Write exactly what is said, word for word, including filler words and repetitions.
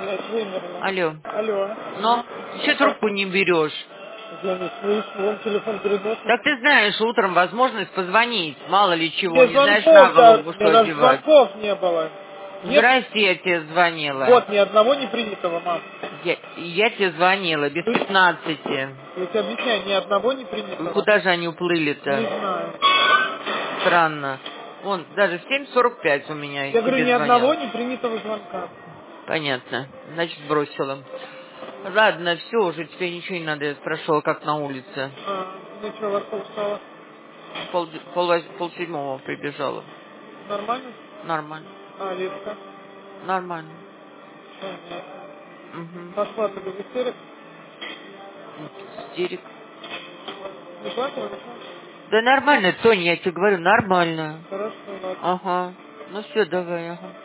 Блядь, вымерла. Алло. Алло. Ну, еще трубку не берешь. Я не слышу, вон телефон перед носом. Так ты знаешь, утром возможность позвонить. Мало ли чего, Мне не знаешь на звонков, да, голову, мне что даже одевать. звонков не было. Нет? Здрасте, я тебе звонила. Вот, ни одного не принятого, мам. Я, я тебе звонила, без Слышь, пятнадцати. я тебе объясняю, ни одного не Ну, принятого. куда же они Не уплыли-то? знаю. Странно. Вон, даже в семь сорок пять у меня Я говорю, тебе ни одного звонил. не принятого звонка. Понятно. Значит, бросила. Ладно, все, уже тебе ничего не надо. Я спрашивала, как на улице. А, ну что, во сколько встала? Пол, пол, вось- пол седьмого прибежала. Нормально? Нормально. А, Лизка? Нормально. Понятно. Угу. Пошла ты без истерик? Истерик. Не плакала, ничего? Да нормально, Тоня, я тебе говорю, нормально. Хорошо, ладно. Ага. Ну все, давай, ага.